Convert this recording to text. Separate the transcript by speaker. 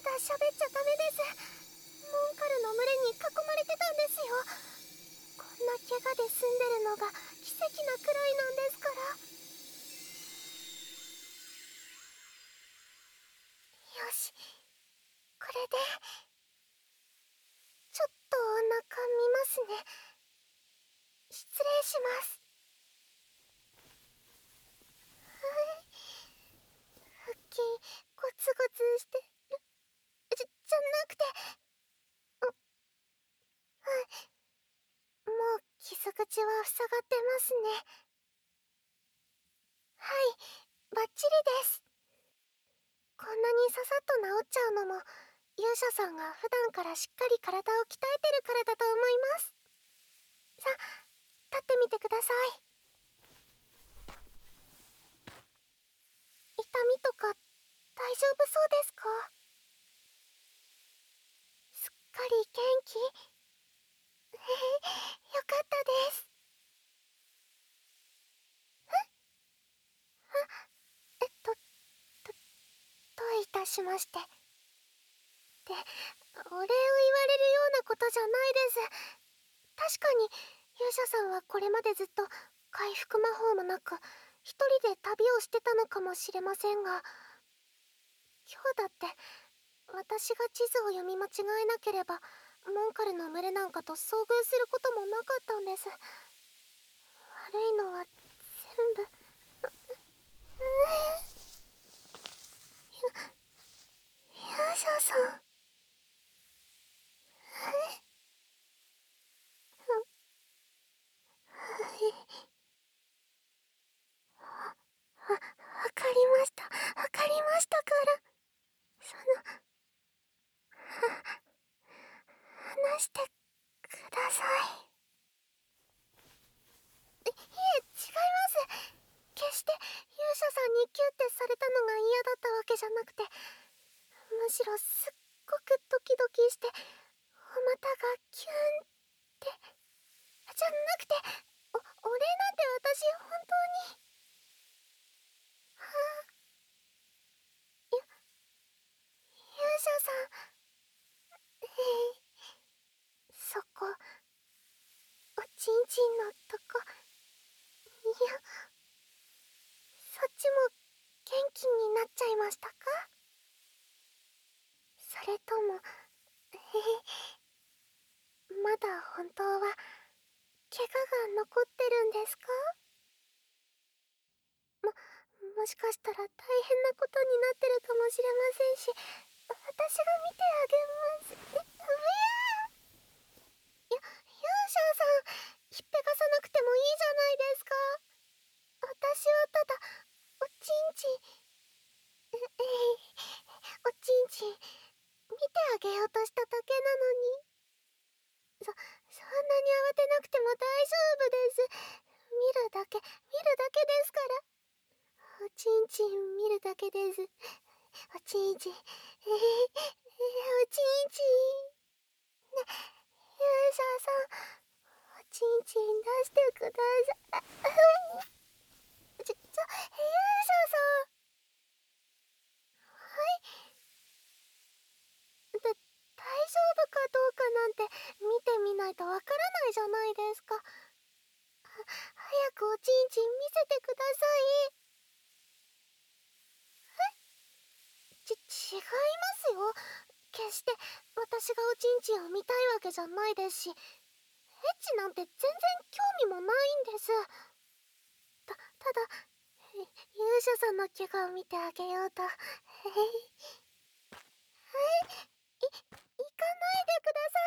Speaker 1: だ喋っちゃダメです。モンカルの群れに囲まれてたんですよ。こんな怪我で済んでるのが奇跡なくらいなんですから。よし、これでちょっとお腹見ますね。失礼します。腹筋ゴツゴツしてる。じゃなくて、はい、もう傷口は塞がってますね。はい、バッチリです。こんなにささっと治っちゃうのも勇者さんが普段からしっかり体を鍛えてるからだと思います。さあ、立ってみてください。痛みとか大丈夫そうですか？すっかり元気？よかったです。どういたしまして。で、お礼を言われるようなことじゃないです。確かに勇者さんはこれまでずっと回復魔法もなく一人で旅をしてたのかもしれませんが、今日だって私が地図を読み間違えなければモンカルの群れなんかと遭遇することもなかったんです。悪いのは全部勇者さん。わかりました。わかりましたから。その、話してください。いえ、違います。決して勇者さんにキュってされたのが嫌だったわけじゃなくて、むしろすっごくドキドキして、お股がキュンって。じゃなくて、お礼なんて私本当に。はあ、勇者さん。そこ、おちんちんのとこ。いや、そっちも元気になっちゃいましたか？それとも、まだ本当は怪我が残ってるんですか？もしかしたら大変なことになってるかもしれませんし、私が見てあげます。勇者さん、ひっぺがさなくてもいいじゃないですか。私はただ、おちんちん、おちんちん、見てあげようとしただけなのに。そんなに慌てなくても大丈夫です。見るだけですから。おちんちん見るだけです。おちんちん、おちんちん。ね、勇者さん、おちんちん出してください。勇者さん。はい。大丈夫かどうかなんて見てみないとわからないじゃないですか。早くおちんちん見せてください。違いますよ。決して私がおちんちんを見たいわけじゃないですし、エッチなんて全然興味もないんです。ただ、勇者さんの怪我を見てあげようと。行かないでくださ